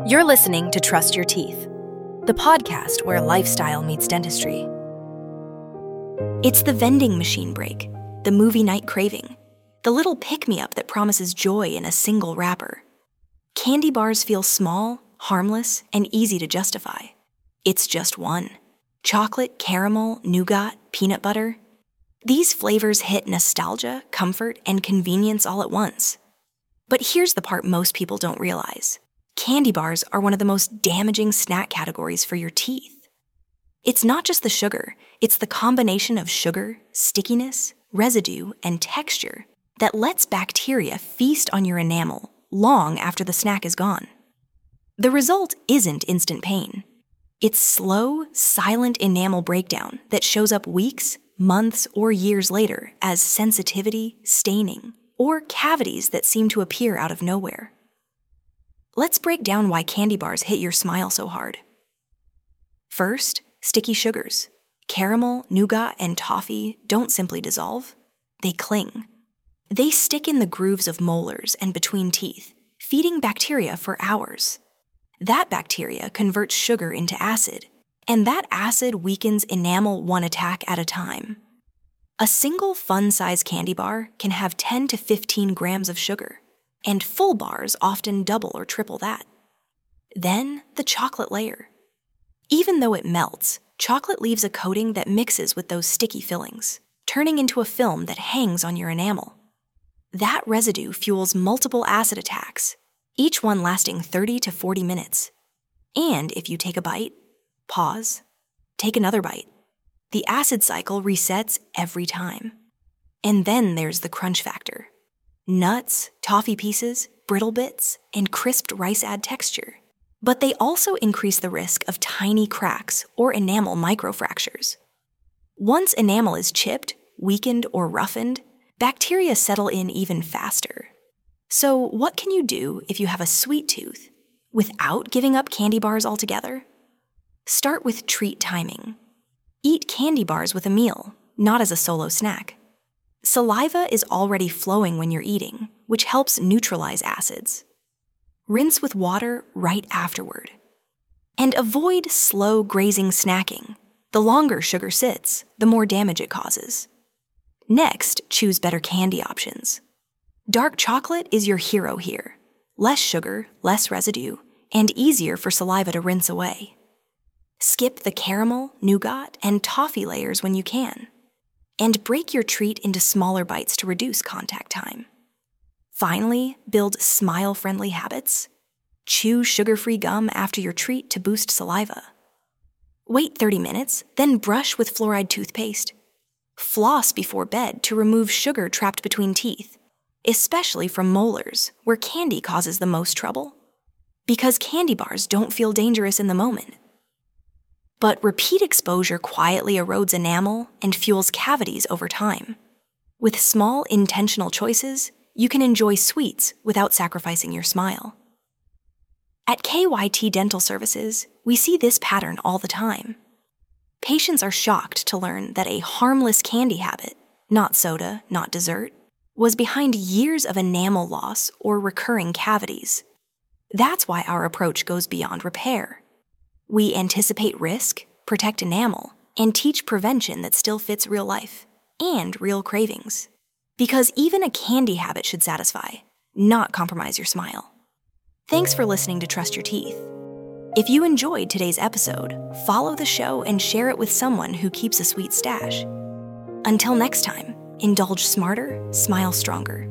You're listening to Trust Your Teeth, the podcast where lifestyle meets dentistry. It's the vending machine break, the movie night craving, the little pick-me-up that promises joy in a single wrapper. Candy bars feel small, harmless, and easy to justify. It's just one. Chocolate, caramel, nougat, peanut butter. These flavors hit nostalgia, comfort, and convenience all at once. But here's the part most people don't realize. Candy bars are one of the most damaging snack categories for your teeth. It's not just the sugar, it's the combination of sugar, stickiness, residue, and texture that lets bacteria feast on your enamel long after the snack is gone. The result isn't instant pain. It's slow, silent enamel breakdown that shows up weeks, months, or years later as sensitivity, staining, or cavities that seem to appear out of nowhere. Let's break down why candy bars hit your smile so hard. First, sticky sugars. Caramel, nougat, and toffee don't simply dissolve, they cling. They stick in the grooves of molars and between teeth, feeding bacteria for hours. That bacteria converts sugar into acid, and that acid weakens enamel one attack at a time. A single fun-size candy bar can have 10 to 15 grams of sugar, and full bars often double or triple that. Then, the chocolate layer. Even though it melts, chocolate leaves a coating that mixes with those sticky fillings, turning into a film that hangs on your enamel. That residue fuels multiple acid attacks, each one lasting 30 to 40 minutes. And if you take a bite, pause, take another bite. The acid cycle resets every time. And then there's the crunch factor. Nuts, toffee pieces, brittle bits, and crisped rice add texture. But they also increase the risk of tiny cracks or enamel microfractures. Once enamel is chipped, weakened, or roughened, bacteria settle in even faster. So what can you do if you have a sweet tooth without giving up candy bars altogether? Start with treat timing. Eat candy bars with a meal, not as a solo snack. Saliva is already flowing when you're eating, which helps neutralize acids. Rinse with water right afterward. And avoid slow grazing snacking. The longer sugar sits, the more damage it causes. Next, choose better candy options. Dark chocolate is your hero here. Less sugar, less residue, and easier for saliva to rinse away. Skip the caramel, nougat, and toffee layers when you can. And break your treat into smaller bites to reduce contact time. Finally, build smile-friendly habits. Chew sugar-free gum after your treat to boost saliva. Wait 30 minutes, then brush with fluoride toothpaste. Floss before bed to remove sugar trapped between teeth, especially from molars, where candy causes the most trouble. Because candy bars don't feel dangerous in the moment. But repeat exposure quietly erodes enamel and fuels cavities over time. With small, intentional choices, you can enjoy sweets without sacrificing your smile. At KYT Dental Services, we see this pattern all the time. Patients are shocked to learn that a harmless candy habit, not soda, not dessert, was behind years of enamel loss or recurring cavities. That's why our approach goes beyond repair. We anticipate risk, protect enamel, and teach prevention that still fits real life and real cravings. Because even a candy habit should satisfy, not compromise your smile. Thanks for listening to Trust Your Teeth. If you enjoyed today's episode, follow the show and share it with someone who keeps a sweet stash. Until next time, indulge smarter, smile stronger.